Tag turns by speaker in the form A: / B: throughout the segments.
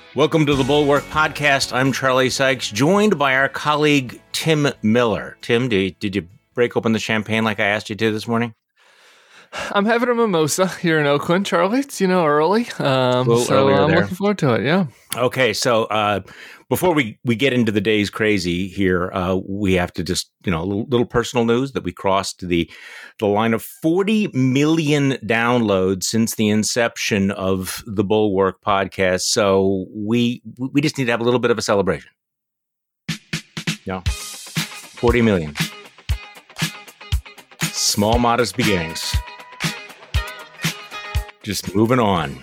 A: Welcome to the Bulwark Podcast. I'm Charlie Sykes, joined by our colleague, Tim Miller. Tim, did you break open the champagne like I asked you to this morning?
B: I'm having a mimosa here in Oakland, Charlie. It's, early.
A: A little earlier
B: I'm
A: there.
B: looking forward to it, yeah.
A: Okay, so before we get into the day's crazy here, we have to just, a little personal news that we crossed the line of 40 million downloads since the inception of the Bulwark Podcast. So we just need to have a little bit of a celebration. 40 million. Small, modest beginnings. Just moving on.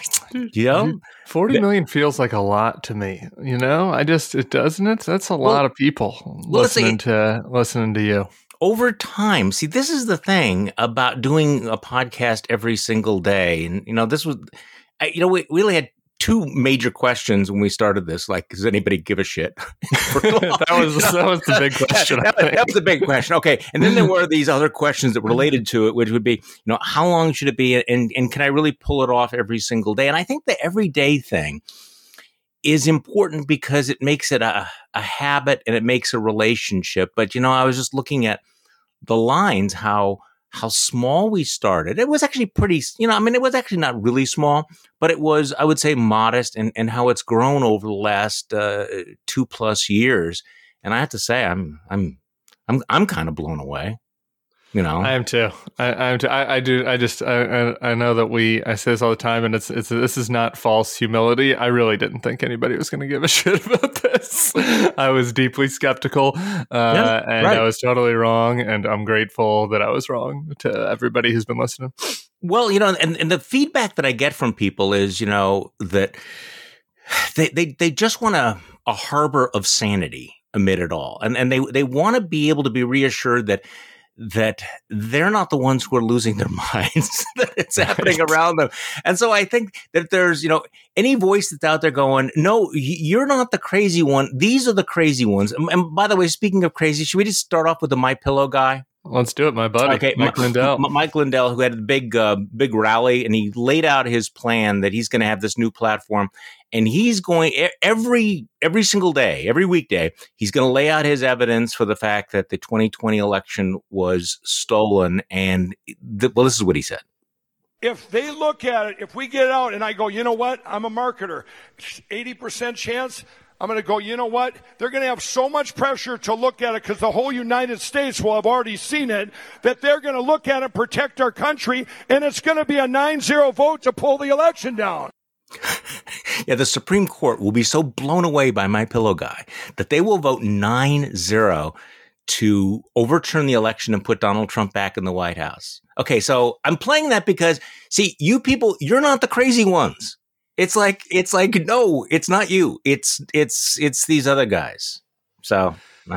B: 40 million feels like a lot to me. It doesn't it? That's a lot of people listening to you.
A: Over time, see, this is the thing about doing a podcast every single day. And, this was, we really had two major questions when we started this. Like, does anybody give a shit?
B: that was the big question.
A: That was the big question. Okay. And then there were these other questions that related to it, which would be, how long should it be? And can I really pull it off every single day? And I think the everyday thing is important because it makes it a habit and it makes a relationship. But, I was just looking at the lines, how small we started. It was actually pretty, it was actually not really small, but it was, I would say, modest and how it's grown over the last 2+ years. And I have to say, I'm kind of blown away.
B: I am too. I do. I know that I say this all the time, and this is not false humility. I really didn't think anybody was going to give a shit about this. I was deeply skeptical, I was totally wrong, and I'm grateful that I was wrong to everybody who's been listening.
A: Well, and the feedback that I get from people is, that they just want a harbor of sanity amid it all, and they want to be able to be reassured that they're not the ones who are losing their minds, that it's happening around them. And so I think that there's, any voice that's out there going, no, you're not the crazy one. These are the crazy ones. And by the way, speaking of crazy, should we just start off with the MyPillow guy?
B: Let's do it, my buddy.
A: Okay,
B: Mike Lindell.
A: Mike Lindell, who had a big rally, and he laid out his plan that he's going to have this new platform, and he's going every single day, every weekday, he's going to lay out his evidence for the fact that the 2020 election was stolen. And this is what he said.
C: If they look at it, if we get out and I go, you know what? I'm a marketer. 80% chance. I'm going to go, you know what? They're going to have so much pressure to look at it because the whole United States will have already seen it, that they're going to look at it, protect our country, and it's going to be a 9-0 vote to pull the election down.
A: Yeah, the Supreme Court will be so blown away by MyPillow guy that they will vote 9-0 to overturn the election and put Donald Trump back in the White House. Okay, so I'm playing that because, see, you people, you're not the crazy ones. It's like, no, it's not you. It's these other guys. So,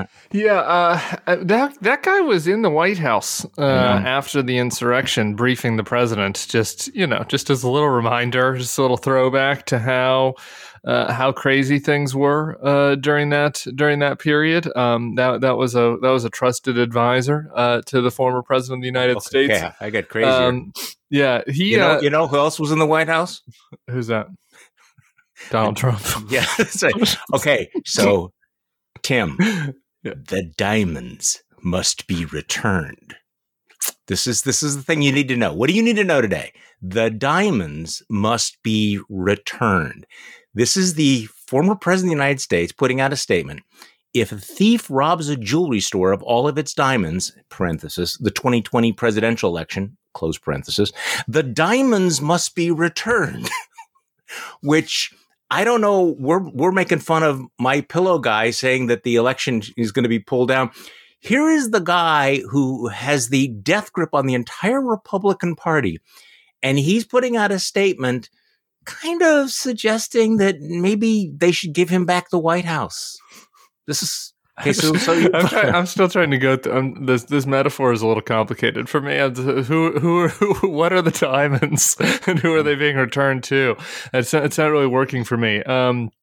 B: that guy was in the White House after the insurrection, briefing the president. Just as a little reminder, just a little throwback to how crazy things were during that period. That was a trusted advisor to the former president of the United States.
A: Yeah, I got crazier.
B: He.
A: You know who else was in the White House?
B: Who's that? Donald Trump.
A: Yeah. That's right. Okay, so Tim, the diamonds must be returned. This is the thing you need to know. What do you need to know today? The diamonds must be returned. This is the former president of the United States putting out a statement. If a thief robs a jewelry store of all of its diamonds, parenthesis, the 2020 presidential election, close parenthesis, the diamonds must be returned. Which, I don't know, we're making fun of MyPillow guy saying that the election is going to be pulled down. Here is the guy who has the death grip on the entire Republican Party, and he's putting out a statement kind of suggesting that maybe they should give him back the White House. This is okay. So
B: I'm still trying to go through. This metaphor is a little complicated for me. Who what are the diamonds, and who are they being returned to? It's not really working for me.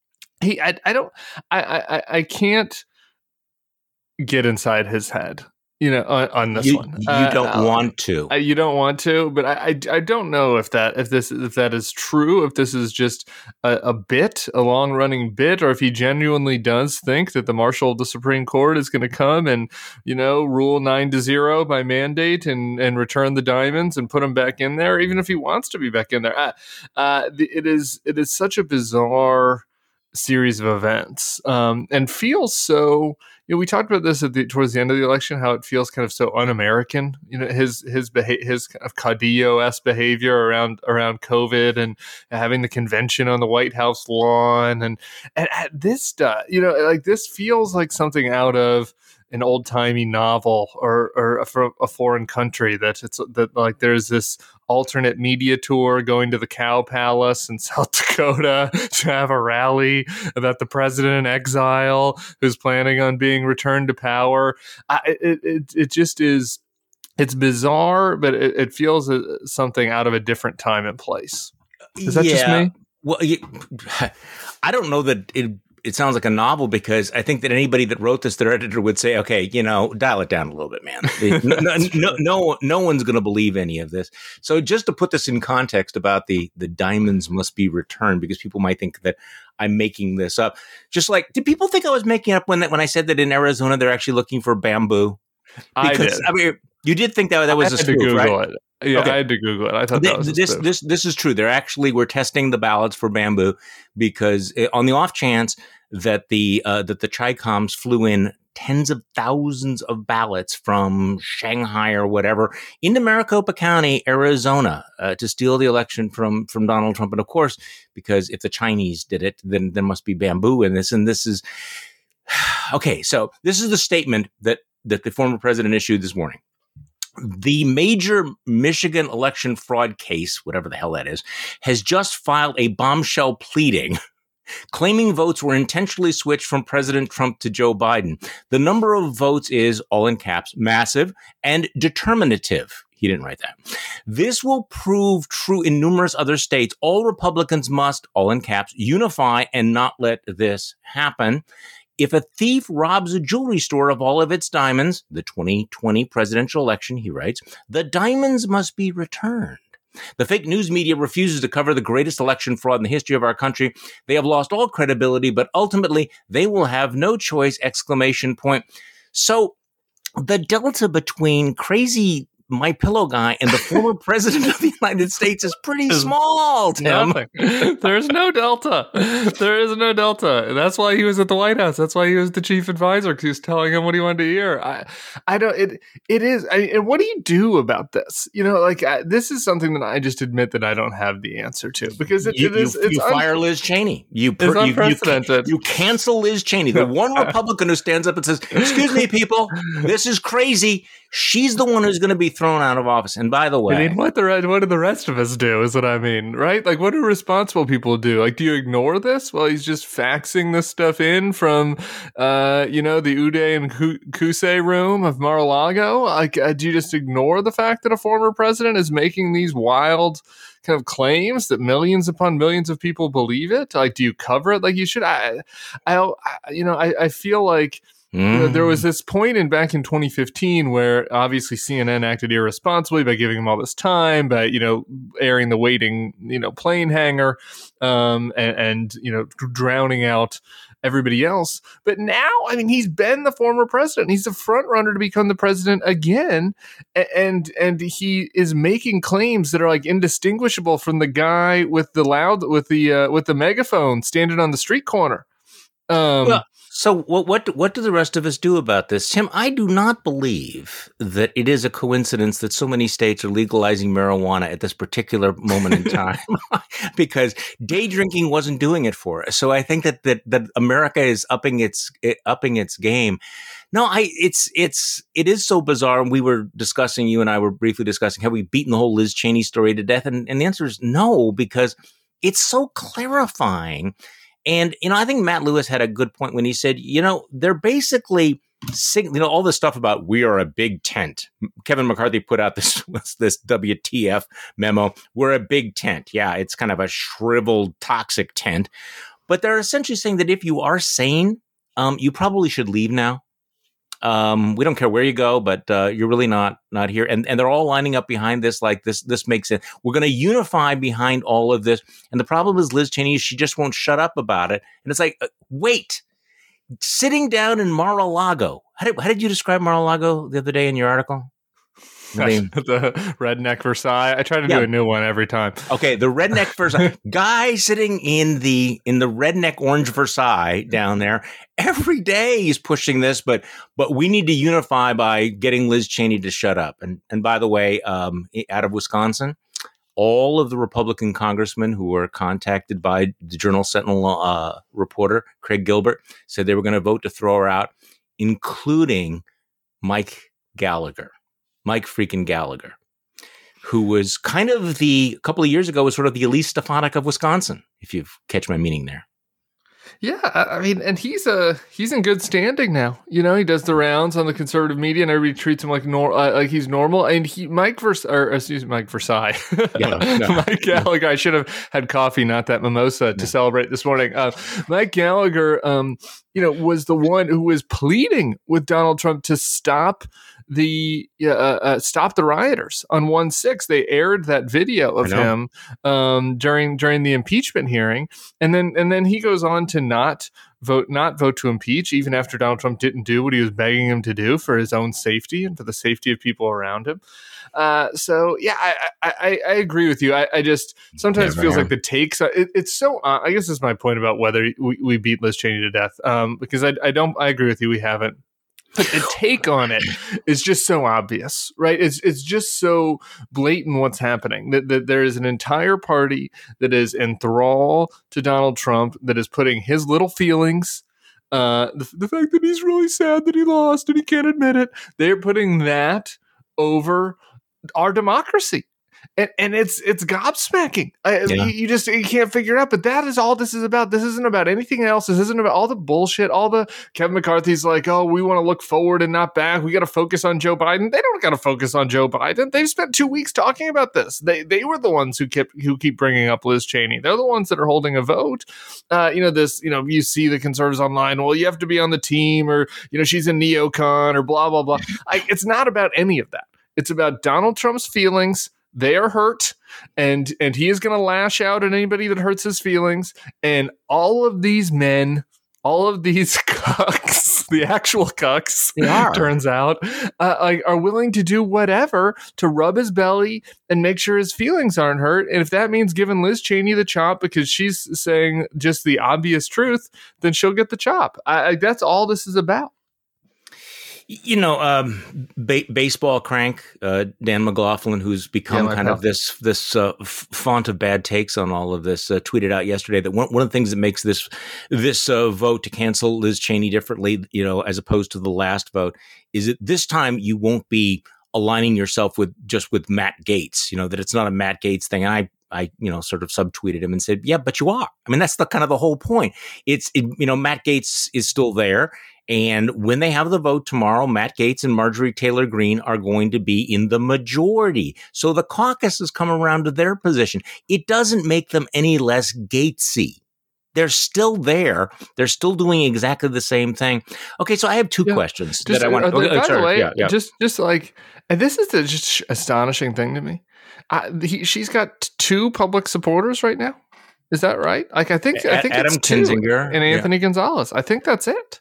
B: I can't get inside his head. on this one.
A: You don't want to.
B: You don't want to, but I don't know if that is true, if this is just a long running bit, or if he genuinely does think that the Marshal of the Supreme Court is going to come and, rule 9-0 by mandate and return the diamonds and put them back in there, even if he wants to be back in there. It is such a bizarre series of events, and feels so. We talked about this towards the end of the election, how it feels kind of so un-American. His kind of Caudillo-esque behavior around COVID and having the convention on the White House lawn, and this this feels like something out of an old-timey novel or from a foreign country, that there's this alternate media tour going to the Cow Palace in South Dakota to have a rally about the president in exile who's planning on being returned to power. It just is. It's bizarre, but it feels something out of a different time and place. Is that just me?
A: Well, I don't know that it sounds like a novel, because I think that anybody that wrote this, their editor would say, okay, dial it down a little bit, man. No one's going to believe any of this. So just to put this in context about the diamonds must be returned, because people might think that I'm making this up. Just like, did people think I was making up when I said that in Arizona they're actually looking for bamboo? Because, I did. You did think that was a spoof, right?
B: Yeah, okay. I had to Google it. I thought that was
A: this is true. We're testing the ballots for bamboo, because on the off chance that the Chi-Coms flew in tens of thousands of ballots from Shanghai or whatever into Maricopa County, Arizona, to steal the election from Donald Trump. And of course, because if the Chinese did it, then there must be bamboo in this. And this is okay. So this is the statement that the former president issued this morning. The major Michigan election fraud case, whatever the hell that is, has just filed a bombshell pleading claiming votes were intentionally switched from President Trump to Joe Biden. The number of votes is, all in caps, massive and determinative. He didn't write that. This will prove true in numerous other states. All Republicans must, all in caps, unify and not let this happen. If a thief robs a jewelry store of all of its diamonds, the 2020 presidential election, he writes, the diamonds must be returned. The fake news media refuses to cover the greatest election fraud in the history of our country. They have lost all credibility, but ultimately they will have no choice, ! So the delta between crazy MyPillow guy and the former president of the United States is pretty small, Tim.
B: Nothing. There's no delta. There is no delta. That's why he was at the White House. That's why he was the chief advisor, because he was telling him what he wanted to hear. And what do you do about this? This is something that I just admit that I don't have the answer to, because
A: you fire Liz Cheney. It's unprecedented. You cancel Liz Cheney, the one Republican who stands up and says, excuse me, people, this is crazy. She's the one who's going to be thrown out of office. And by the way,
B: what do the rest of us do is what I mean, right? Like, what do responsible people do? Like, do you ignore this? Well, he's just faxing this stuff in from, the Uday and Kusei room of Mar-a-Lago. Like, do you just ignore the fact that a former president is making these wild kind of claims that millions upon millions of people believe it? Like, do you cover it like you should? I feel like, there was this point back in 2015 where obviously CNN acted irresponsibly by giving him all this time, by, airing the waiting, plane hangar, and drowning out everybody else. But now, he's been the former president. He's the front runner to become the president again. And he is making claims that are like indistinguishable from the guy with the megaphone standing on the street corner.
A: So what do the rest of us do about this? Tim, I do not believe that it is a coincidence that so many states are legalizing marijuana at this particular moment in time, because day drinking wasn't doing it for us. So I think that America is upping its game. No, it is so bizarre. And you and I were briefly discussing, have we beaten the whole Liz Cheney story to death? And the answer is no, because it's so clarifying. And, I think Matt Lewis had a good point when he said, they're basically, all this stuff about we are a big tent. Kevin McCarthy put out this WTF memo. We're a big tent. Yeah, it's kind of a shriveled, toxic tent. But they're essentially saying that if you are sane, you probably should leave now. We don't care where you go, but you're really not here. And they're all lining up behind this. Like this makes it. We're going to unify behind all of this. And the problem is Liz Cheney, she just won't shut up about it. And it's like, wait, sitting down in Mar-a-Lago. How did you describe Mar-a-Lago the other day in your article?
B: The redneck Versailles. I try to do a new one every time.
A: Okay, the redneck Versailles guy sitting in the redneck orange Versailles down there. Every day he's pushing this, but we need to unify by getting Liz Cheney to shut up. And by the way, out of Wisconsin, all of the Republican congressmen who were contacted by the Journal Sentinel reporter Craig Gilbert said they were going to vote to throw her out, including Mike freaking Gallagher, who was kind of a couple of years ago was sort of the Elise Stefanik of Wisconsin, if you catch my meaning there.
B: Yeah, I mean, and he's in good standing now. You know, he does the rounds on the conservative media, and everybody treats him like he's normal. And Mike Versailles. Mike Gallagher. I should have had coffee, not that mimosa, to celebrate this morning. Mike Gallagher, was the one who was pleading with Donald Trump to stop the rioters on 1/6. They aired that video of him during the impeachment hearing, and then he goes on to not vote to impeach, even after Donald Trump didn't do what he was begging him to do for his own safety and for the safety of people around him. I agree with you. I just sometimes feels like the takes. It's so. I guess that's my point about whether we beat Liz Cheney to death. Because I agree with you. We haven't. But the take on it is just so obvious, right? It's just so blatant what's happening, that there is an entire party that is enthralled to Donald Trump, that is putting his little feelings, the fact that he's really sad that he lost and he can't admit it, they're putting that over our democracy. And it's gobsmacking. You can't figure it out. But that is all this is about. This isn't about anything else. This isn't about all the bullshit. All the Kevin McCarthy's like, oh, we want to look forward and not back. We got to focus on Joe Biden. They don't got to focus on Joe Biden. They've spent 2 weeks talking about this. They were the ones who keep bringing up Liz Cheney. They're the ones that are holding a vote. You see the conservatives online. Well, you have to be on the team, or she's a neocon, or blah blah blah. It's not about any of that. It's about Donald Trump's feelings. They are hurt, and he is going to lash out at anybody that hurts his feelings. And all of these men, all of these cucks, the actual cucks, turns out, are willing to do whatever to rub his belly and make sure his feelings aren't hurt. And if that means giving Liz Cheney the chop because she's saying just the obvious truth, then she'll get the chop. That's all this is about.
A: Baseball crank, Dan McLaughlin, who's become kind of this font of bad takes on all of this, tweeted out yesterday that one of the things that makes this vote to cancel Liz Cheney differently, as opposed to the last vote, is that this time you won't be aligning yourself with Matt Gaetz, that it's not a Matt Gaetz thing. And I sort of subtweeted him and said, yeah, but you are. I mean, that's the kind of the whole point. Matt Gaetz is still there. And when they have the vote tomorrow, Matt Gaetz and Marjorie Taylor Greene are going to be in the majority. So the caucus has come around to their position. It doesn't make them any less Gatesy. They're still there. They're still doing exactly the same thing. Okay, so I have two questions that I want.
B: By the way, just like, and this is the just astonishing thing to me. She's got 2 public supporters right now. Is that right? Like, I think
A: Adam
B: it's
A: Kinzinger
B: and Anthony Gonzalez. I think that's it.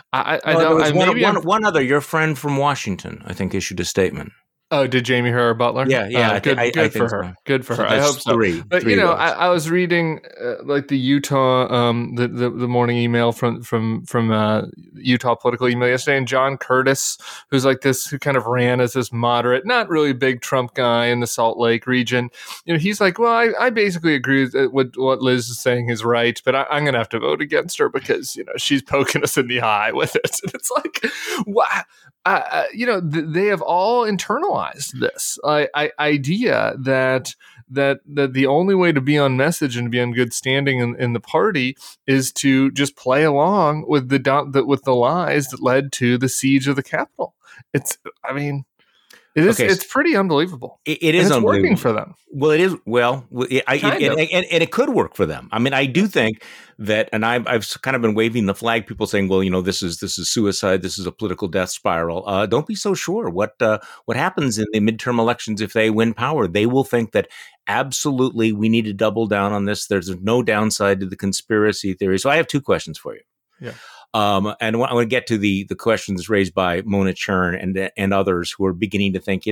A: One other. Your friend from Washington, I think, issued a statement.
B: Oh, did Jamie Herrera Butler?
A: Yeah.
B: Good for her. So. Good for her. I hope so. But I was reading like the Utah, the morning email from Utah political email yesterday, and John Curtis, who's like this, who kind of ran as this moderate, not really big Trump guy in the Salt Lake region. He's like, well, I basically agree with what Liz is saying is right, but I'm going to have to vote against her because she's poking us in the eye with it. And it's like, wow. They have all internalized this idea that the only way to be on message and to be on good standing in the party is to just play along with the lies that led to the siege of the Capitol. It is. Okay, it's pretty unbelievable.
A: It is unbelievable.
B: Working for them.
A: Well, it is. Well, and it could work for them. I mean, I do think that, and I've kind of been waving the flag. People saying, "Well, this is suicide. This is a political death spiral." Don't be so sure. What happens in the midterm elections if they win power? They will think that absolutely we need to double down on this. There's no downside to the conspiracy theory. So I have two questions for you.
B: Yeah.
A: And I want to get to the questions raised by Mona Chern and others who are beginning to think,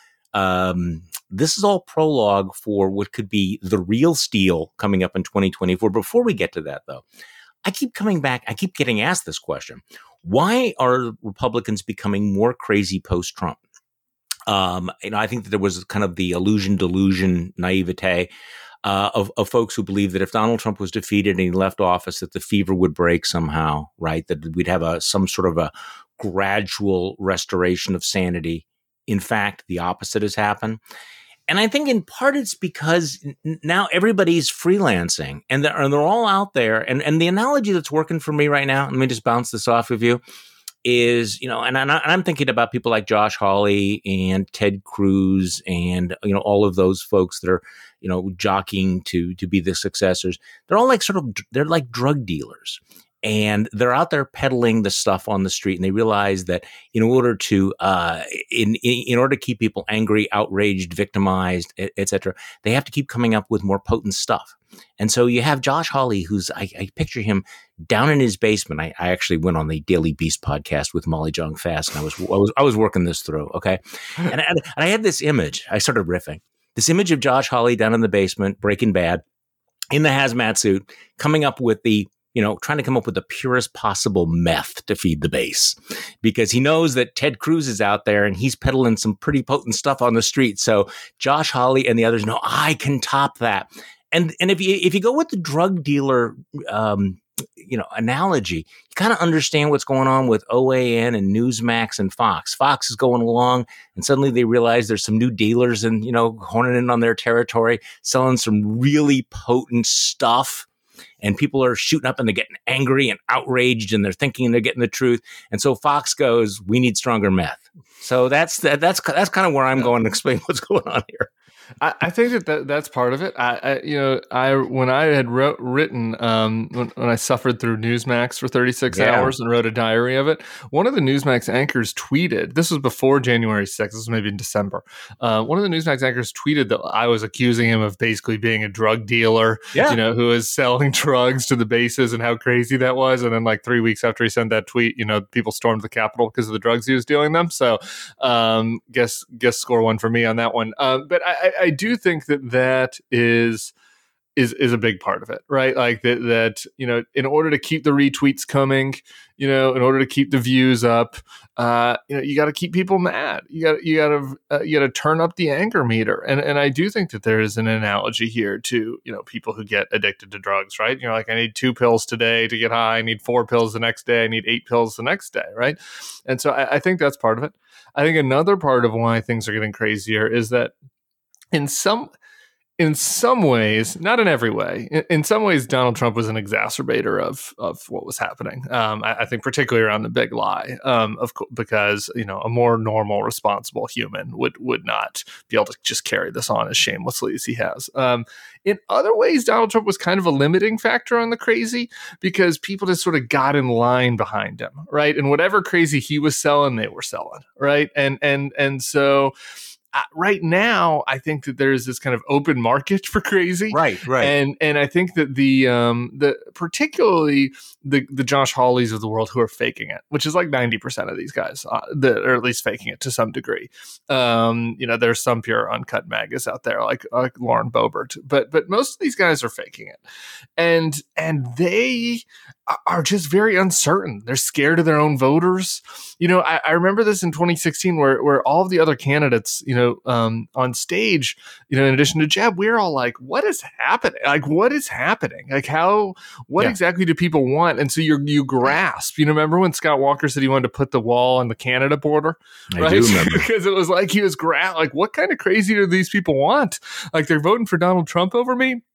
A: this is all prologue for what could be the real steal coming up in 2024. Before we get to that, though, I keep coming back. I keep getting asked this question. Why are Republicans becoming more crazy post-Trump? I think that there was kind of the delusion, naivete of folks who believe that if Donald Trump was defeated and he left office, that the fever would break somehow, right? That we'd have some sort of a gradual restoration of sanity. In fact, the opposite has happened. And I think in part it's because now everybody's freelancing and they're all out there. And the analogy that's working for me right now, let me just bounce this off of you, is, and I'm thinking about people like Josh Hawley and Ted Cruz and, all of those folks that are, jockeying to be the successors. They're all like they're like drug dealers. And they're out there peddling the stuff on the street, and they realize that in order to keep people angry, outraged, victimized, et cetera, they have to keep coming up with more potent stuff. And so you have Josh Hawley, who's I picture him down in his basement. I actually went on the Daily Beast podcast with Molly Jong Fast, and I was working this through. Okay, and I had this image. I started riffing this image of Josh Hawley down in the basement, Breaking Bad, in the hazmat suit, coming up with trying to come up with the purest possible meth to feed the base, because he knows that Ted Cruz is out there and he's peddling some pretty potent stuff on the street. So Josh Hawley and the others know I can top that. And if you go with the drug dealer, analogy, you kind of understand what's going on with OAN and Newsmax and Fox. Fox is going along, and suddenly they realize there's some new dealers and horning in on their territory, selling some really potent stuff. And people are shooting up and they're getting angry and outraged and they're thinking they're getting the truth. And so Fox goes, we need stronger meth. So that's kind of where I'm going to explain what's going on here.
B: I think that's part of it. When I had written when I suffered through Newsmax for 36 hours and wrote a diary of it, one of the Newsmax anchors tweeted. This was before January 6th. This was maybe in December. One of the Newsmax anchors tweeted that I was accusing him of basically being a drug dealer, who was selling drugs to the bases, and how crazy that was. And then, like 3 weeks after he sent that tweet, people stormed the Capitol because of the drugs he was dealing them. So, guess score one for me on that one. But I do think that is a big part of it, right? Like that in order to keep the retweets coming, in order to keep the views up, you got to keep people mad. You got to turn up the anger meter. And I do think that there is an analogy here to, people who get addicted to drugs, right? Like, I need 2 pills today to get high. I need 4 pills the next day. I need 8 pills the next day, right? And so I think that's part of it. I think another part of why things are getting crazier is that in some ways, not in every way, in some ways, Donald Trump was an exacerbator of what was happening. I think particularly around the big lie, because a more normal, responsible human would not be able to just carry this on as shamelessly as he has. In other ways, Donald Trump was kind of a limiting factor on the crazy, because people just sort of got in line behind him, right? And whatever crazy he was selling, they were selling, right? And so. Right now, I think that there's this kind of open market for crazy,
A: right,
B: and I think that the particularly the Josh Hawleys of the world who are faking it, which is like 90% of these guys that are at least faking it to some degree. There's some pure uncut magas out there like Lauren Boebert, but most of these guys are faking it, and they are just very uncertain. They're scared of their own voters. I remember this in 2016 where all of the other candidates, on stage, in addition to Jeb, we're all like, what is happening? Like, what is happening? Like, what exactly do people want? And so you grasp, remember when Scott Walker said he wanted to put the wall on the Canada border?
A: Right? I do remember.
B: Because it was like he was like, what kind of crazy do these people want? Like, they're voting for Donald Trump over me?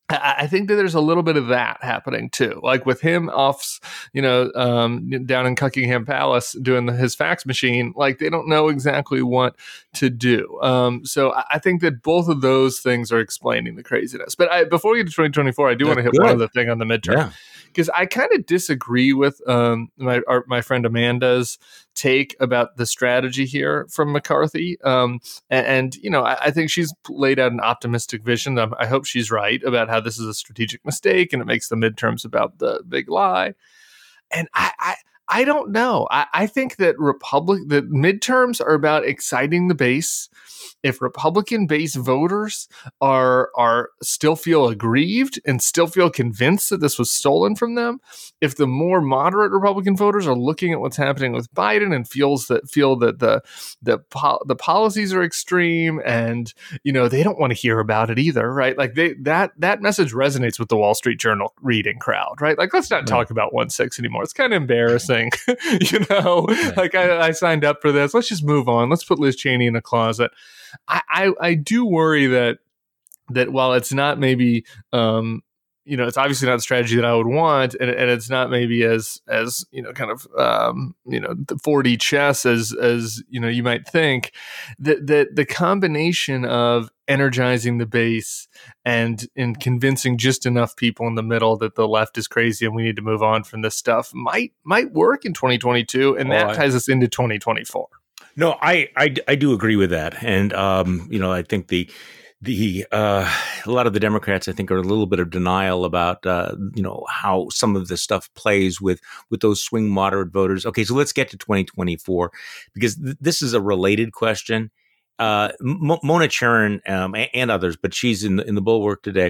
B: I think that there's a little bit of that happening too. Like with him off, down in Buckingham Palace doing his fax machine, like they don't know exactly what to do. So I think that both of those things are explaining the craziness. But before we get to 2024, I do want to hit one other thing on the midterm. Because I kind of disagree with my friend Amanda's take about the strategy here from McCarthy. I think she's laid out an optimistic vision. I hope she's right about how this is a strategic mistake and it makes the midterms about the big lie. And I don't know. I think that the midterms are about exciting the base. If Republican base voters are still feel aggrieved and still feel convinced that this was stolen from them, if the more moderate Republican voters are looking at what's happening with Biden and feel that the policies are extreme and they don't want to hear about it either, right? Like that message resonates with the Wall Street Journal reading crowd, right? Like let's not talk about 1-6 anymore. It's kind of embarrassing, Like I signed up for this. Let's just move on. Let's put Liz Cheney in a closet. I do worry that while it's not maybe it's obviously not the strategy that I would want, and it's not maybe as kind of the 4D chess as you might think, that the combination of energizing the base and in convincing just enough people in the middle that the left is crazy and we need to move on from this stuff might work in 2022, and that ties us into 2024.
A: No, I do agree with that, and I think a lot of the Democrats, I think, are a little bit of denial about how some of this stuff plays with those swing moderate voters. Okay, so let's get to 2024 because this is a related question. Mona Charen and others, but she's in the Bulwark today.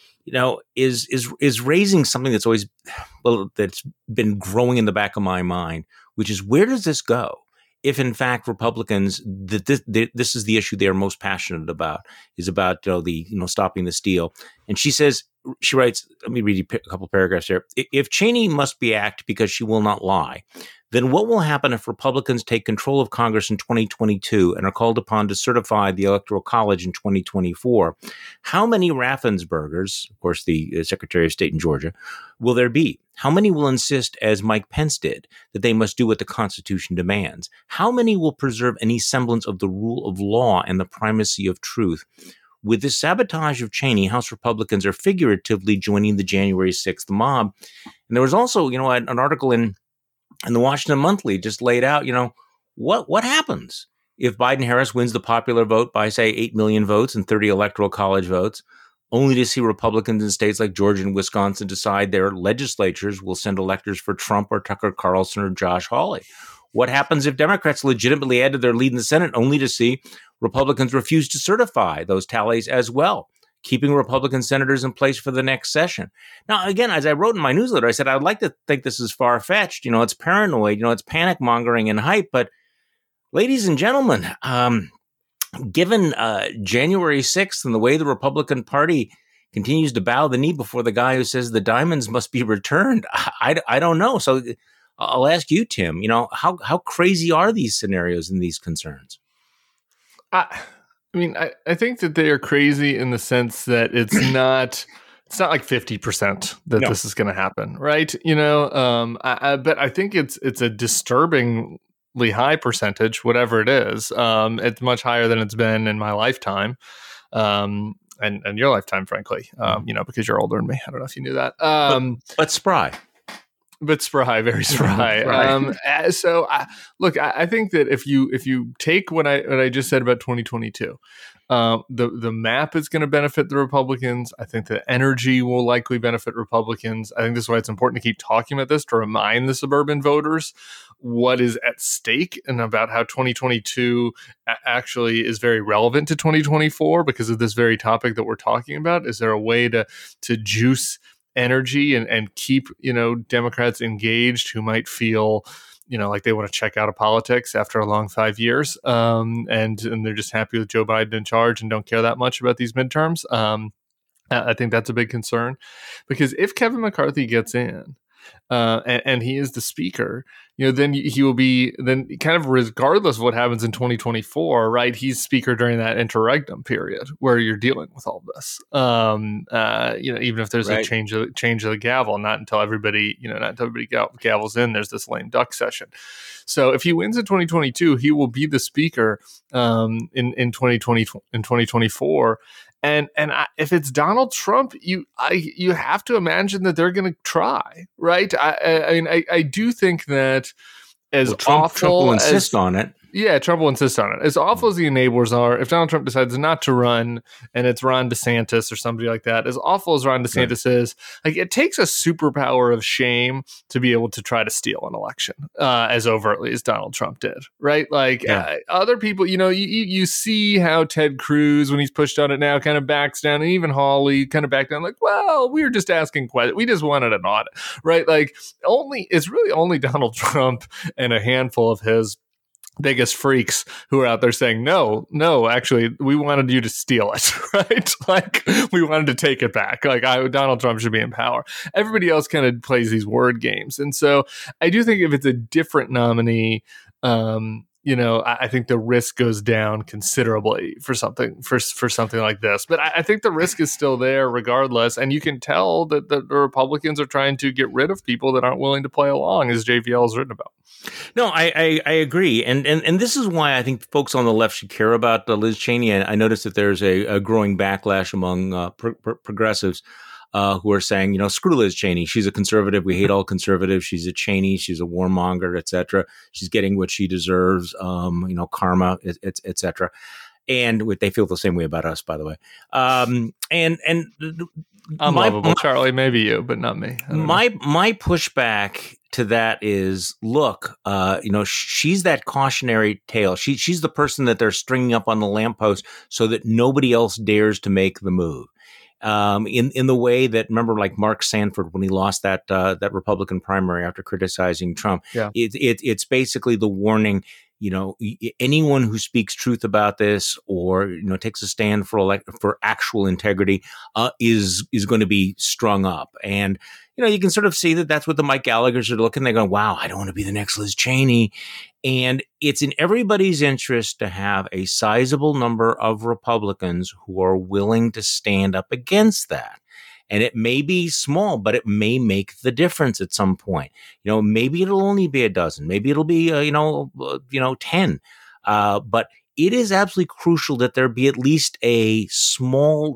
A: Is raising something that's been growing in the back of my mind, which is where does this go? If in fact Republicans, this is the issue they are most passionate about, is about stopping the steal. And she writes, let me read you a couple paragraphs here. If Cheney must be asked because she will not lie, then what will happen if Republicans take control of Congress in 2022 and are called upon to certify the Electoral College in 2024? How many Raffenspergers, of course, the Secretary of State in Georgia, will there be? How many will insist, as Mike Pence did, that they must do what the Constitution demands? How many will preserve any semblance of the rule of law and the primacy of truth? With this sabotage of Cheney, House Republicans are figuratively joining the January 6th mob. And there was also, an article in the Washington Monthly just laid out, what happens if Biden-Harris wins the popular vote by, say, 8 million votes and 30 Electoral College votes, only to see Republicans in states like Georgia and Wisconsin decide their legislatures will send electors for Trump or Tucker Carlson or Josh Hawley? What happens if Democrats legitimately add to their lead in the Senate only to see Republicans refuse to certify those tallies as well, keeping Republican senators in place for the next session? Now, again, as I wrote in my newsletter, I said, I'd like to think this is far-fetched. It's paranoid, it's panic-mongering and hype. But ladies and gentlemen, given January 6th and the way the Republican Party continues to bow the knee before the guy who says the diamonds must be returned, I don't know. So I'll ask you, Tim, how crazy are these scenarios and these concerns?
B: I think that they are crazy in the sense that it's not like 50% that this is going to happen, right? But I think it's a disturbingly high percentage, whatever it is. It's much higher than it's been in my lifetime, and your lifetime, frankly. Because you're older than me. I don't know if you knew that.
A: But spry.
B: But spry, very spry. I think that if you take what I just said about 2022, the map is going to benefit the Republicans. I think the energy will likely benefit Republicans. I think this is why it's important to keep talking about this, to remind the suburban voters what is at stake and about how 2022 actually is very relevant to 2024 because of this very topic that we're talking about. Is there a way to juice energy and keep Democrats engaged who might feel like they want to check out of politics after a long 5 years, and they're just happy with Joe Biden in charge and don't care that much about these midterms? I think that's a big concern, because if Kevin McCarthy gets in, and he is the speaker, then he will be then kind of regardless of what happens in 2024, right? He's speaker during that interregnum period where you're dealing with all this. Even if there's a change of the gavel, not until everybody gavels in, there's this lame duck session. So if he wins in 2022, he will be the speaker in 2020 in 2024. And if it's Donald Trump, you have to imagine that they're going to try, right? I do think that
A: Trump will insist on it.
B: Yeah, Trump will insist on it. As awful as the enablers are, if Donald Trump decides not to run and it's Ron DeSantis or somebody like that, as awful as Ron DeSantis is, it takes a superpower of shame to be able to try to steal an election as overtly as Donald Trump did, right? Other people, you see how Ted Cruz, when he's pushed on it now, kind of backs down, and even Hawley kind of backed down, we were just asking questions. We just wanted an audit, right? It's really only Donald Trump and a handful of his biggest freaks who are out there saying, no, actually, we wanted you to steal it, right? We wanted to take it back. Donald Trump should be in power. Everybody else kind of plays these word games. And so I do think if it's a different nominee, I think the risk goes down considerably for something like this. But I think the risk is still there regardless. And you can tell that the Republicans are trying to get rid of people that aren't willing to play along, as JVL has written about.
A: No, I agree. And this is why I think folks on the left should care about Liz Cheney. I noticed that there's a growing backlash among progressives who are saying, screw Liz Cheney. She's a conservative. We hate all conservatives. She's a Cheney. She's a warmonger, et cetera. She's getting what she deserves, karma, et cetera. And they feel the same way about us, by the way. I'm
B: lovable, Charlie. Maybe you, but not me.
A: My pushback to that is, look, she's that cautionary tale. She's the person that they're stringing up on the lamppost so that nobody else dares to make the move. In the way that, remember, Mark Sanford, when he lost that Republican primary after criticizing Trump, it's basically the warning. Anyone who speaks truth about this or takes a stand for actual integrity is going to be strung up. And you can sort of see that that's what the Mike Gallaghers are looking. They're going, wow, I don't want to be the next Liz Cheney. And it's in everybody's interest to have a sizable number of Republicans who are willing to stand up against that. And it may be small, but it may make the difference at some point. Maybe it'll only be a dozen. Maybe it'll be, 10. But it is absolutely crucial that there be at least a small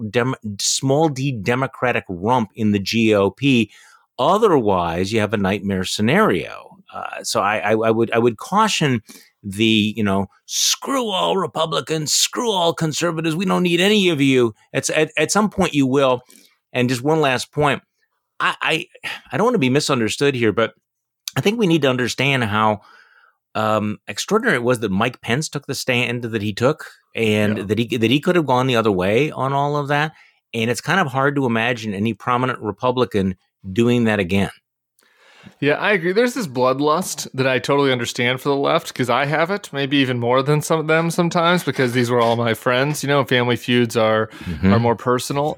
A: d Democratic rump in the GOP. Otherwise, you have a nightmare scenario. So I would caution the, screw all Republicans, screw all conservatives. We don't need any of you. At some point you will. And just one last point. I don't want to be misunderstood here, but I think we need to understand how extraordinary it was that Mike Pence took the stand that he took, and that he could have gone the other way on all of that. And it's kind of hard to imagine any prominent Republican doing that again.
B: Yeah, I agree. There's this bloodlust that I totally understand for the left, because I have it, maybe even more than some of them sometimes, because these were all my friends. Family feuds are more personal.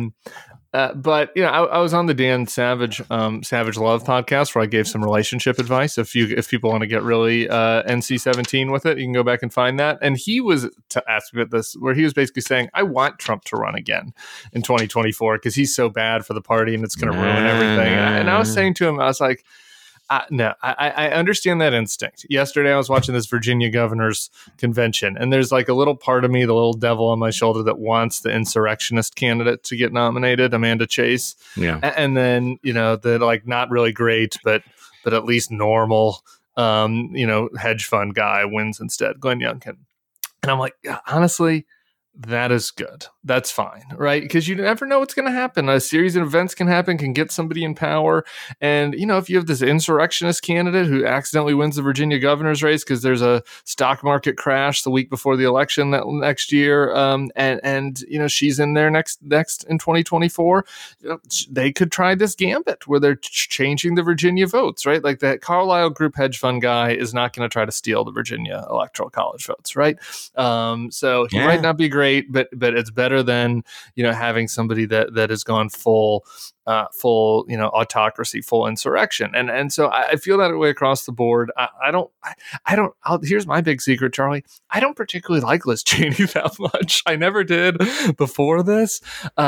B: But I was on the Dan Savage Love podcast where I gave some relationship advice. If people want to get really NC-17 with it, you can go back and find that. And he was asking about this, where he was basically saying, I want Trump to run again in 2024 because he's so bad for the party and it's going to ruin everything. And I was saying to him, I was like, no, I understand that instinct. Yesterday, I was watching this Virginia governor's convention, and there's a little part of me, the little devil on my shoulder, that wants the insurrectionist candidate to get nominated, Amanda Chase. Yeah, and then the not really great, but at least normal, hedge fund guy wins instead, Glenn Youngkin. And I'm like, honestly, that is good. That's fine, right? Because you never know what's going to happen. A series of events can happen, can get somebody in power. And, if you have this insurrectionist candidate who accidentally wins the Virginia governor's race because there's a stock market crash the week before the election that next year, and she's in there next in 2024, they could try this gambit where they're changing the Virginia votes, right? Like that Carlyle Group hedge fund guy is not going to try to steal the Virginia Electoral College votes, right? So he might not be great, but it's better than having somebody that has gone full full, autocracy, full insurrection. And so I feel that way across the board. Here's my big secret, Charlie. I don't particularly like Liz Cheney that much. I never did before this.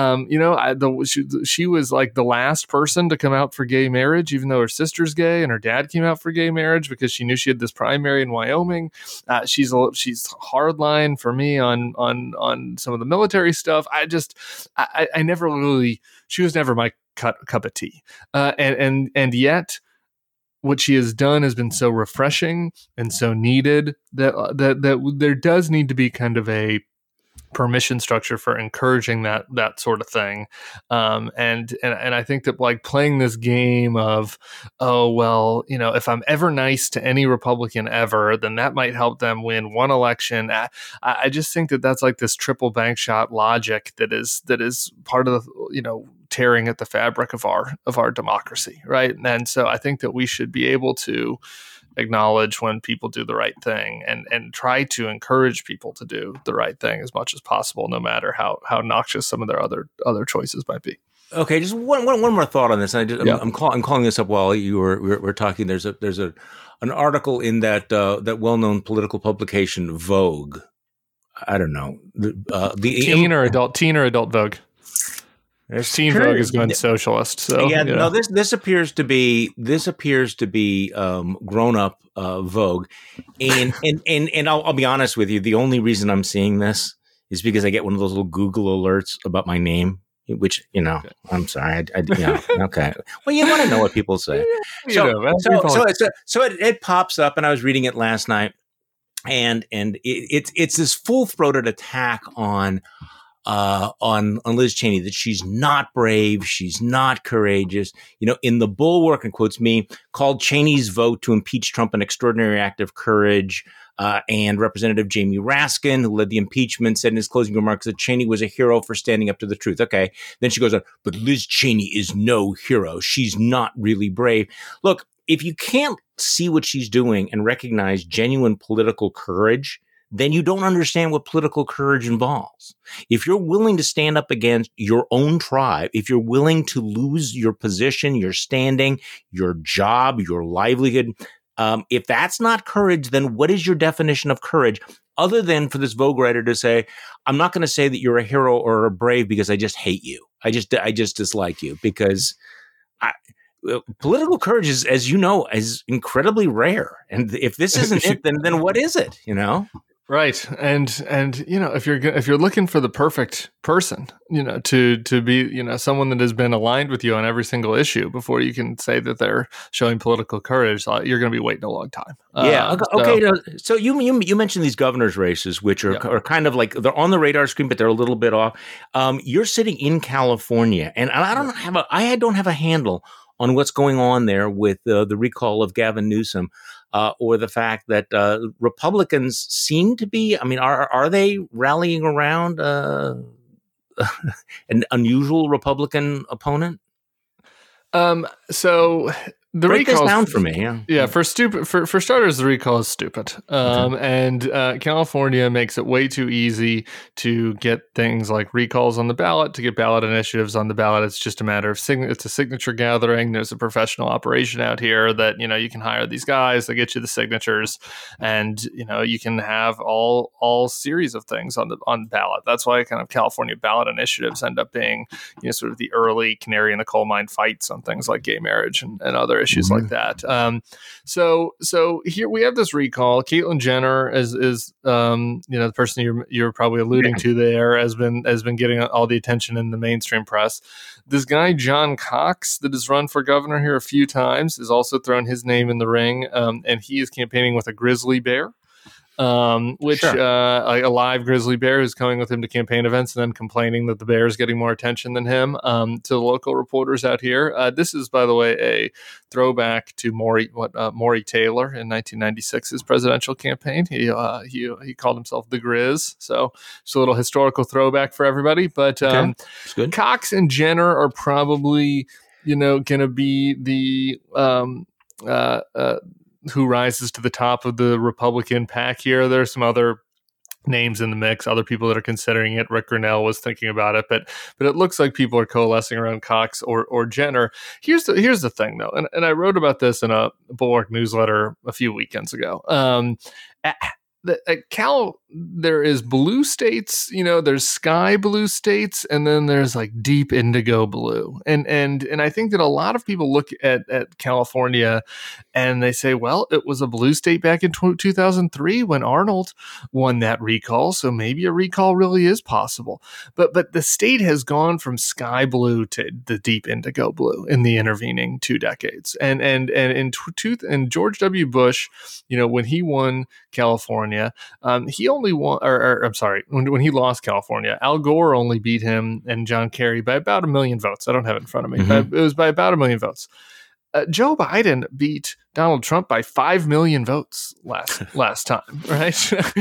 B: She was like the last person to come out for gay marriage, even though her sister's gay, and her dad came out for gay marriage because she knew she had this primary in Wyoming. She's hardline for me on some of the military stuff. I never really. She was never my cup of tea, and yet what she has done has been so refreshing and so needed that there does need to be kind of a permission structure for encouraging that sort of thing. And I think that like playing this game of, if I'm ever nice to any Republican ever, then that might help them win one election. I just think that that's like this triple bank shot logic that is part of the, tearing at the fabric of our democracy. Right. And so I think that we should be able to acknowledge when people do the right thing and try to encourage people to do the right thing as much as possible, no matter how noxious some of their other choices might be.
A: Okay, just one more thought on this. I'm calling this up while we're talking. There's an article in that well-known political publication Vogue. I don't know the
B: teen or adult Vogue. Teen Vogue is going socialist. So
A: no, this appears to be grown up Vogue, and I'll be honest with you. The only reason I'm seeing this is because I get one of those little Google alerts about my name, which okay. I'm sorry. Okay. Well, you want to know what people say. So it pops up, and I was reading it last night, and it's this full-throated attack on Liz Cheney, that she's not brave, she's not courageous. In the Bulwark, and quotes me, called Cheney's vote to impeach Trump an extraordinary act of courage. And Representative Jamie Raskin, who led the impeachment, said in his closing remarks that Cheney was a hero for standing up to the truth. Okay. Then she goes on, but Liz Cheney is no hero. She's not really brave. Look, if you can't see what she's doing and recognize genuine political courage, then you don't understand what political courage involves. If you're willing to stand up against your own tribe, if you're willing to lose your position, your standing, your job, your livelihood, if that's not courage, then what is your definition of courage? Other than for this Vogue writer to say, I'm not going to say that you're a hero or a brave because I just hate you. I just dislike you because political courage is, as you know, is incredibly rare. And if this isn't it, then what is it?
B: Right. And if you're looking for the perfect person, to be, someone that has been aligned with you on every single issue before you can say that they're showing political courage, you're going to be waiting a long time.
A: Yeah. Okay. So you mentioned these governor's races, which are kind of like they're on the radar screen, but they're a little bit off. You're sitting in California, and I don't have a handle on what's going on there with the recall of Gavin Newsom. Or the fact that Republicans seem to be, are they rallying around an unusual Republican opponent?
B: So the
A: break
B: recall
A: this down for me.
B: Yeah. For starters, the recall is stupid. And California makes it way too easy to get things like recalls on the ballot, to get ballot initiatives on the ballot. It's just a matter of it's a signature gathering. There's a professional operation out here that, you can hire these guys, they get you the signatures, and, you can have all series of things on ballot. That's why kind of California ballot initiatives end up being, sort of the early canary in the coal mine fights on things like gay marriage and other issues like that. So here we have this recall. Caitlyn Jenner is the person you're probably alluding to there has been getting all the attention in the mainstream press. This guy John Cox that has run for governor here a few times has also thrown his name in the ring, and he is campaigning with a grizzly bear. A live grizzly bear who's coming with him to campaign events and then complaining that the bear is getting more attention than him, to the local reporters out here. This is, by the way, a throwback to Maury Taylor in 1996's presidential campaign. He called himself the Grizz. So it's a little historical throwback for everybody. But Cox and Jenner are probably, going to be the who rises to the top of the Republican pack here. There are some other names in the mix, other people that are considering it. Rick Grinnell was thinking about it, but it looks like people are coalescing around Cox or Jenner. Here's the thing, though, and I wrote about this in a Bulwark newsletter a few weekends ago. At Cal, there is blue states, there's sky blue states, and then there's like deep indigo blue. And I think that a lot of people look at California and they say, well, it was a blue state back in 2003 when Arnold won that recall. So maybe a recall really is possible. But the state has gone from sky blue to the deep indigo blue in the intervening 2 decades. And in George W. Bush, when he won California, he only won, or I'm sorry, when he lost California, Al Gore only beat him and John Kerry by about 1 million votes. I don't have it in front of me, but it was by about 1 million votes. Joe Biden beat Donald Trump by 5 million votes last time, right?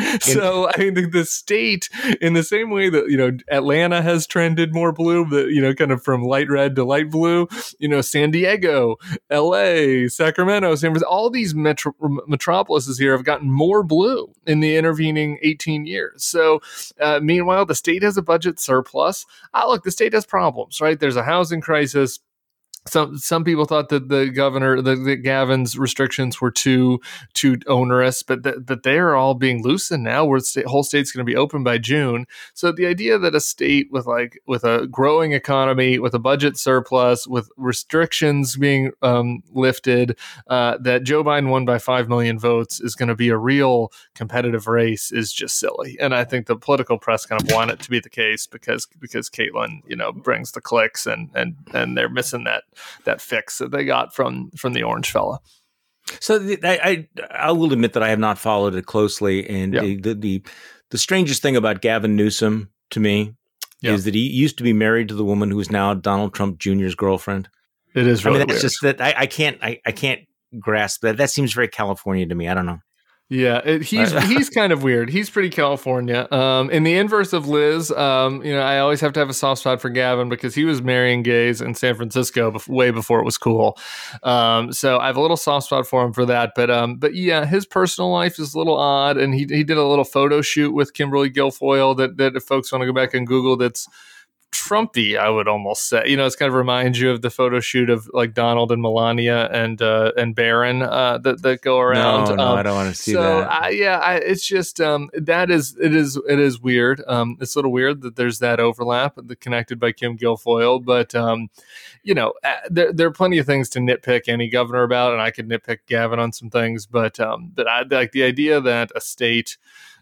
B: So I mean, the state, in the same way that Atlanta has trended more blue, kind of from light red to light blue. San Diego, L.A., Sacramento, San Francisco, all these metropolises here have gotten more blue in the intervening 18 years. So meanwhile, the state has a budget surplus. Look, the state has problems, right? There's a housing crisis. Some people thought that that Gavin's restrictions were too onerous, but they are all being loosened now. Where the whole state's going to be open by June. So the idea that a state with a growing economy, with a budget surplus, with restrictions being lifted, that Joe Biden won by 5 million votes is going to be a real competitive race is just silly. And I think the political press kind of want it to be the case because Caitlyn, brings the clicks and they're missing that fix that they got from the orange fella.
A: So I will admit that I have not followed it closely, and the strangest thing about Gavin Newsom to me is that he used to be married to the woman who is now Donald Trump Jr.'s girlfriend.
B: It is really
A: that's
B: weird.
A: Just that I can't grasp that. That seems very California to me. I don't know.
B: Yeah, he's kind of weird. He's pretty California. In the inverse of Liz, I always have to have a soft spot for Gavin because he was marrying gays in San Francisco way before it was cool. So I have a little soft spot for him for that. But yeah, his personal life is a little odd, and he did a little photo shoot with Kimberly Guilfoyle that if folks want to go back and Google, that's Trumpy, I would almost say. It's kind of reminds you of the photo shoot of like Donald and Melania and Barron that go around.
A: No, I don't want to see that.
B: It's just it is weird. It's a little weird that there's that overlap connected by Kim Guilfoyle, but there are plenty of things to nitpick any governor about, and I could nitpick Gavin on some things, but I like the idea that a state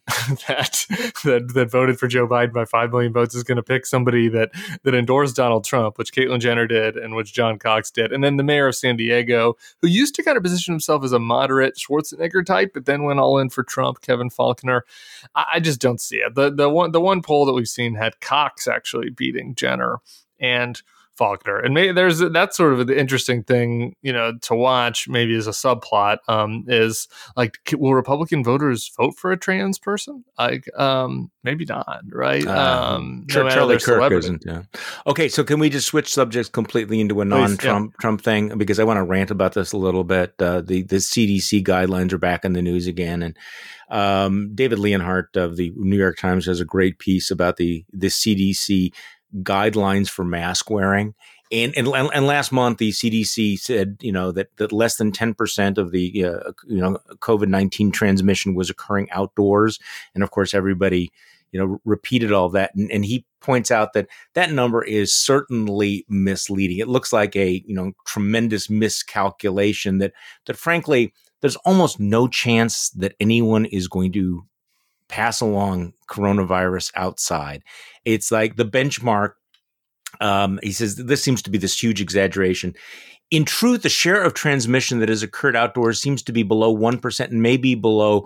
B: that voted for Joe Biden by 5 million votes is going to pick somebody that endorsed Donald Trump, which Caitlyn Jenner did and which John Cox did. And then the mayor of San Diego, who used to kind of position himself as a moderate Schwarzenegger type, but then went all in for Trump, Kevin Faulconer. I just don't see it. The one poll that we've seen had Cox actually beating Jenner and Faulconer. And maybe that's sort of the interesting thing, to watch maybe as a subplot, is like, will Republican voters vote for a trans person? Like, maybe not, right?
A: Charlie Kirk isn't. Yeah. Okay, so can we just switch subjects completely into a non-Trump thing? Because I want to rant about this a little bit. The CDC guidelines are back in the news again, and David Leonhardt of the New York Times has a great piece about the CDC guidelines for mask wearing. And last month, the CDC said, that less than 10% of the, COVID-19 transmission was occurring outdoors. And of course, everybody, repeated all that. And he points out that number is certainly misleading. It looks like a, tremendous miscalculation that frankly, there's almost no chance that anyone is going to pass along coronavirus outside. It's like the benchmark. He says this seems to be this huge exaggeration. In truth, the share of transmission that has occurred outdoors seems to be below 1% and maybe below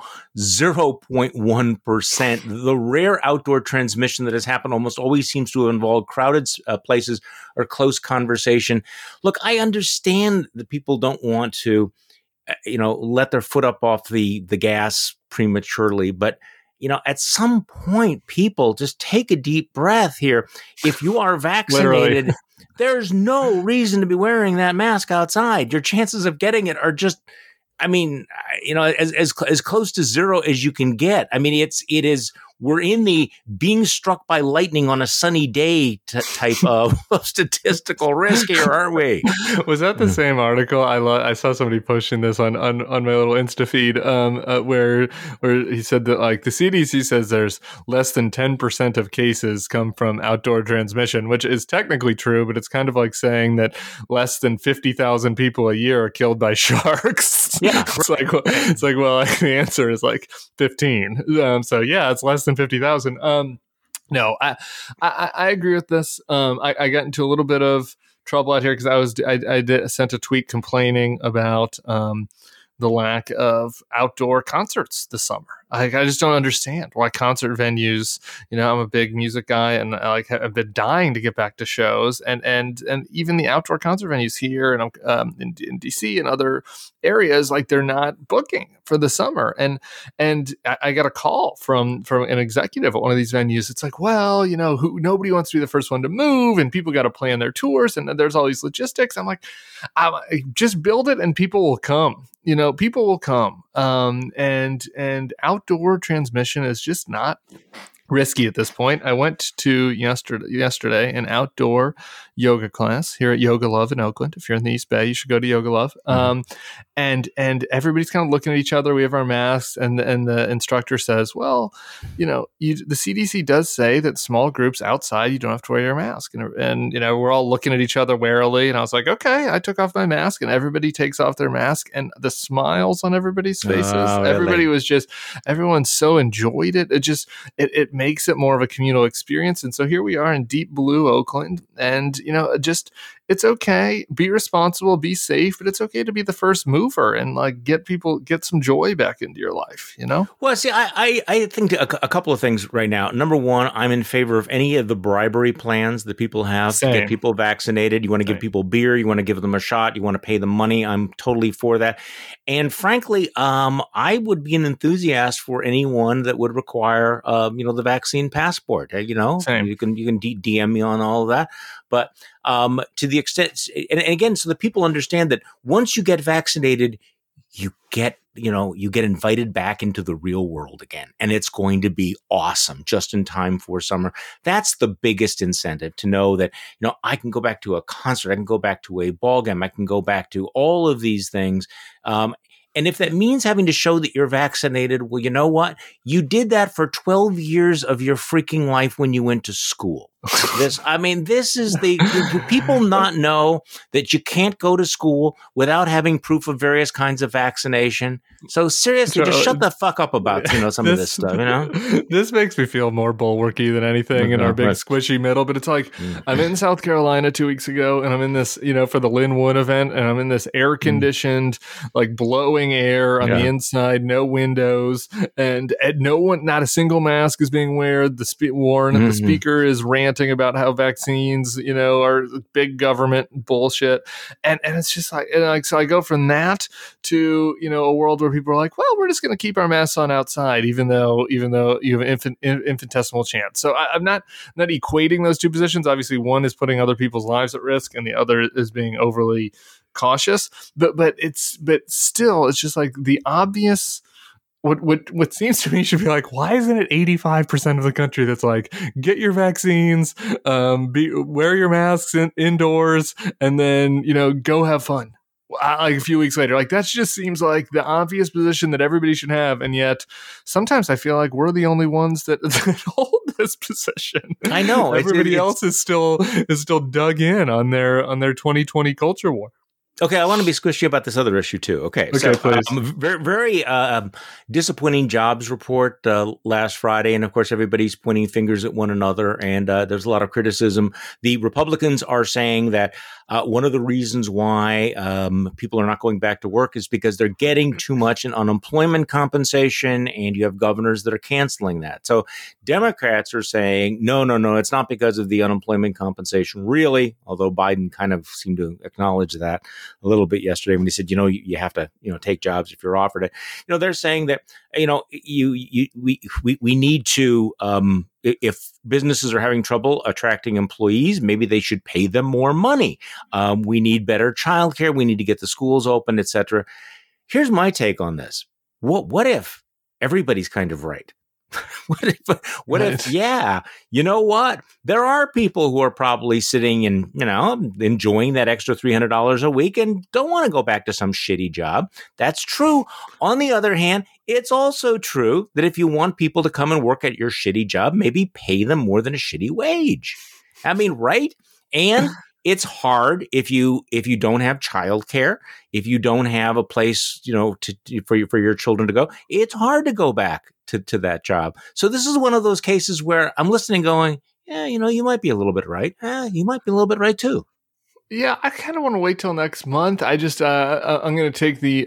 A: 0.1%. The rare outdoor transmission that has happened almost always seems to involve crowded places or close conversation. Look, I understand that people don't want to, let their foot up off the gas prematurely, but at some point, people just take a deep breath here. If you are vaccinated, there's no reason to be wearing that mask outside. Your chances of getting it are just, as close to zero as you can get. I mean, it is we're in the being struck by lightning on a sunny day type of statistical risk here, aren't we?
B: Was that the same article? I saw somebody posting this on my little Insta feed, where he said that like the CDC says there's less than 10% of cases come from outdoor transmission, which is technically true, but it's kind of like saying that less than 50,000 people a year are killed by sharks.
A: Yeah,
B: it's like well, the answer is like 15. So yeah, it's less than 50,000. No, I agree with this. I got into a little bit of trouble out here because I sent a tweet complaining about the lack of outdoor concerts this summer. I just don't understand why concert venues. I'm a big music guy, and I've been dying to get back to shows, and even the outdoor concert venues here and in DC and other areas, like they're not booking for the summer. And I got a call from an executive at one of these venues. It's like, well, nobody wants to be the first one to move, and people got to plan their tours, and there's all these logistics. I'm like, just build it, and people will come. People will come. And outdoor transmission is just not risky at this point. I went to yesterday an outdoor yoga class here at Yoga Love in Oakland. If you're in the East Bay, you should go to Yoga Love. And everybody's kind of looking at each other. We have our masks, and the instructor says, well, the CDC does say that small groups outside, you don't have to wear your mask. And we're all looking at each other warily. And I was like, okay, I took off my mask, and everybody takes off their mask, and the smiles on everybody's faces.
A: Oh,
B: Everybody was everyone so enjoyed it. It makes it more of a communal experience. And so here we are in deep blue Oakland, and it's okay. Be responsible, be safe, but it's okay to be the first mover and get some joy back into your life,
A: Well, see, I think a couple of things right now. Number one, I'm in favor of any of the bribery plans that people have to get people vaccinated. You want to give people beer, you want to give them a shot, you want to pay them money. I'm totally for that. And frankly, I would be an enthusiast for anyone that would require, the vaccine passport.
B: Same.
A: You can DM me on all of that. But to the extent, and again, so that people understand that once you get vaccinated, you get invited back into the real world again, and it's going to be awesome just in time for summer. That's the biggest incentive, to know that, I can go back to a concert, I can go back to a ball game, I can go back to all of these things. And if that means having to show that you're vaccinated, well, you know what? You did that for 12 years of your freaking life when you went to school. This is do people not know that you can't go to school without having proof of various kinds of vaccination? So seriously, just shut the fuck up about, some of this stuff,
B: This makes me feel more bulwarky than anything in our big squishy middle, but it's like, I'm in South Carolina 2 weeks ago, and I'm in this, for the Linwood event, and I'm in this air conditioned, blowing air on the inside, no windows, and not a single mask is being worn. The speaker is ranting about how vaccines, are big government bullshit, and it's just so I go from that to a world where people are like, well, we're just going to keep our masks on outside, even though you have an infinitesimal chance. So I'm not equating those two positions. Obviously, one is putting other people's lives at risk, and the other is being overly cautious. But still, it's just like the obvious. What seems to me should be like, why isn't it 85% of the country that's like, get your vaccines, wear your masks indoors, and then, go have fun. Like a few weeks later, that just seems like the obvious position that everybody should have. And yet sometimes I feel like we're the only ones that hold this position.
A: I know.
B: Everybody else is still dug in on their 2020 culture war.
A: Okay, I want to be squishy about this other issue too. Okay, so very, very disappointing jobs report last Friday, and of course everybody's pointing fingers at one another, and there's a lot of criticism. The Republicans are saying that one of the reasons why people are not going back to work is because they're getting too much in unemployment compensation, and you have governors that are canceling that. So Democrats are saying, no, it's not because of the unemployment compensation, really, although Biden kind of seemed to acknowledge that a little bit yesterday when he said, you have to, take jobs if you're offered it. They're saying that, we need to, if businesses are having trouble attracting employees, maybe they should pay them more money. We need better childcare. We need to get the schools open, et cetera. Here's my take on this. What if everybody's kind of right? What if, yeah, you know what? There are people who are probably sitting and, enjoying that extra $300 a week and don't want to go back to some shitty job. That's true. On the other hand, it's also true that if you want people to come and work at your shitty job, maybe pay them more than a shitty wage. I mean, right? And it's hard if you don't have childcare, if you don't have a place, for your children to go. It's hard to go back to that job. So this is one of those cases where I'm listening, going, yeah, you might be a little bit right. You might be a little bit right too.
B: Yeah, I kind of want to wait till next month. I just I'm going to take the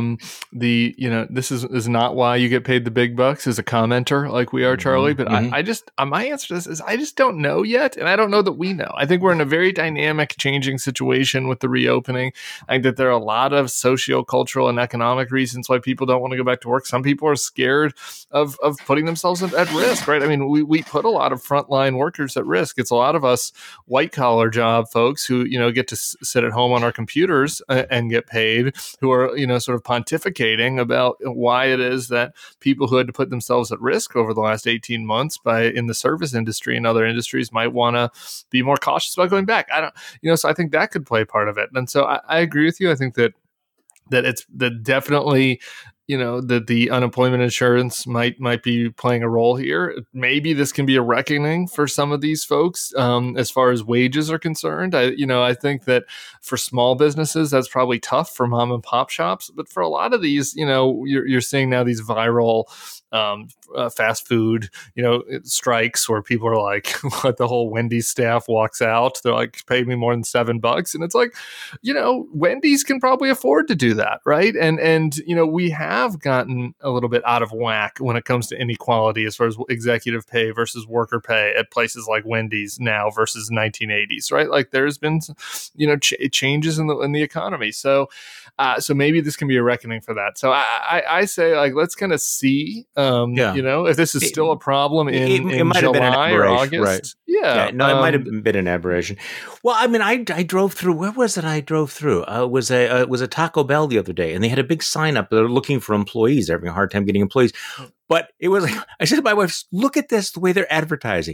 B: this is not why you get paid the big bucks as a commenter like we are, Charlie. But I just my answer to this is I just don't know yet, and I don't know that we know. I think we're in a very dynamic, changing situation with the reopening. I think that there are a lot of socio-cultural and economic reasons why people don't want to go back to work. Some people are scared of putting themselves at risk, right? I mean, we put a lot of frontline workers at risk. It's a lot of us white collar job folks who get to sit at home on our computers and get paid, who are sort of pontificating about why it is that people who had to put themselves at risk over the last 18 months in the service industry and other industries might want to be more cautious about going back. So I think that could play part of it. And so I agree with you. I think that it's that definitely that the unemployment insurance might be playing a role here. Maybe this can be a reckoning for some of these folks as far as wages are concerned. I think that for small businesses, that's probably tough for mom and pop shops. But for a lot of these, you're seeing now these viral fast food, strikes where people are like, the whole Wendy's staff walks out. They're like, pay me more than $7. And it's like, Wendy's can probably afford to do that. Right. And we have gotten a little bit out of whack when it comes to inequality as far as executive pay versus worker pay at places like Wendy's now versus 1980s. Right. Like there's been, changes in the economy. So maybe this can be a reckoning for that. So I say, like, let's kind of see, if this is still a problem in July or August.
A: Right.
B: Yeah.
A: No, it might have been an aberration. Well, I mean, I drove through. Where was it? I drove through. It was a Taco Bell the other day, and they had a big sign up. They're looking for employees. They're having a hard time getting employees. But it was like, I said to my wife, look at this, the way they're advertising.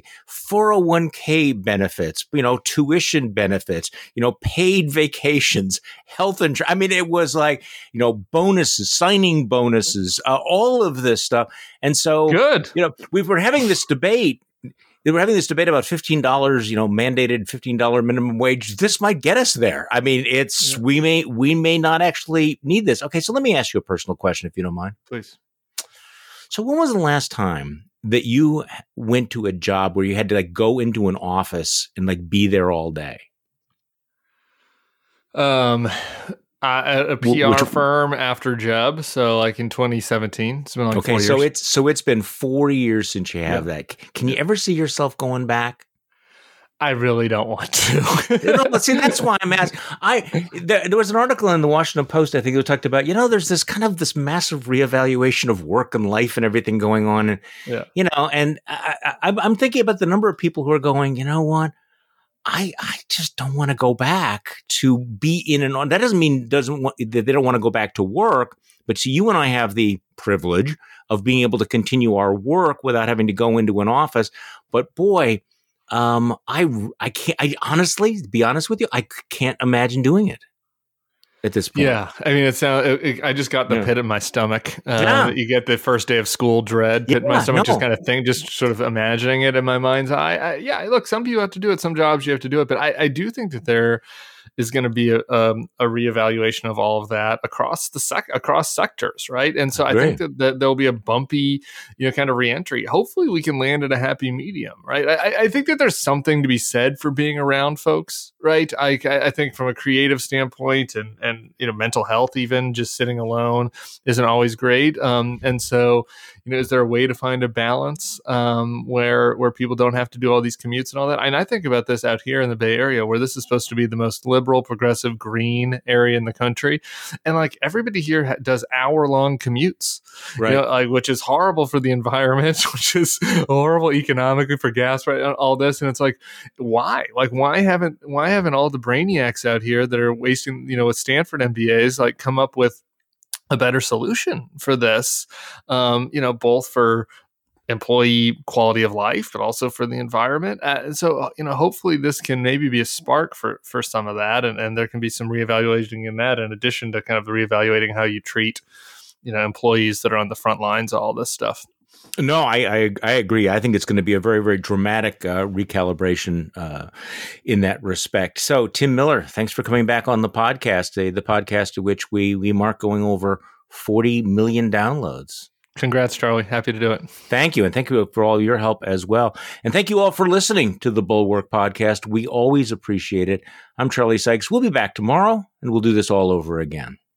A: 401k benefits, tuition benefits, paid vacations, health insurance. I mean, it was like, bonuses, signing bonuses, all of this stuff. And so,
B: good.
A: We were having this debate. They were having this debate about $15, mandated $15 minimum wage. This might get us there. I mean, we may not actually need this. Okay, so let me ask you a personal question, if you don't mind.
B: Please.
A: So when was the last time that you went to a job where you had to go into an office and be there all day?
B: A PR firm after Jeb, so in 2017. It's been 4 years.
A: So it's been 4 years since you have that. Can you ever see yourself going back?
B: I really don't want to.
A: See, that's why I'm asking. There was an article in the Washington Post, I think, that talked about, there's this kind of this massive reevaluation of work and life and everything going on. And, and I'm thinking about the number of people who are going, you know what? I just don't want to go back to be in and on. That doesn't mean that they don't want to go back to work. But see, you and I have the privilege of being able to continue our work without having to go into an office. But boy, I can't. I honestly, to be honest with you, I can't imagine doing it at this point.
B: Yeah, I mean, I just got the pit in my stomach. You get the first day of school dread. Pit in my stomach, just kind of thing, just sort of imagining it in my mind's eye. Look, some people have to do it. Some jobs you have to do it, but I do think that there is going to be a reevaluation of all of that across across sectors, right? And so I think that there'll be a bumpy, kind of reentry. Hopefully, we can land at a happy medium, right? I think that there's something to be said for being around folks, right? I think from a creative standpoint and mental health, even just sitting alone isn't always great. And so, is there a way to find a balance where people don't have to do all these commutes and all that? And I think about this out here in the Bay Area, where this is supposed to be the most liberal, progressive, green area in the country, and everybody here does hour-long commutes, right? Which is horrible for the environment, which is horrible economically for gas, right? All this, and it's why? Why haven't all the brainiacs out here that are wasting, with Stanford MBAs, come up with a better solution for this? Both for employee quality of life, but also for the environment. So, hopefully this can maybe be a spark for some of that. And there can be some reevaluating in that, in addition to kind of reevaluating how you treat, employees that are on the front lines of all this stuff.
A: No, I agree. I think it's going to be a very, very dramatic recalibration in that respect. So, Tim Miller, thanks for coming back on the podcast, the podcast to which we mark going over 40 million downloads.
B: Congrats, Charlie. Happy to do it.
A: Thank you. And thank you for all your help as well. And thank you all for listening to the Bulwark Podcast. We always appreciate it. I'm Charlie Sykes. We'll be back tomorrow, and we'll do this all over again.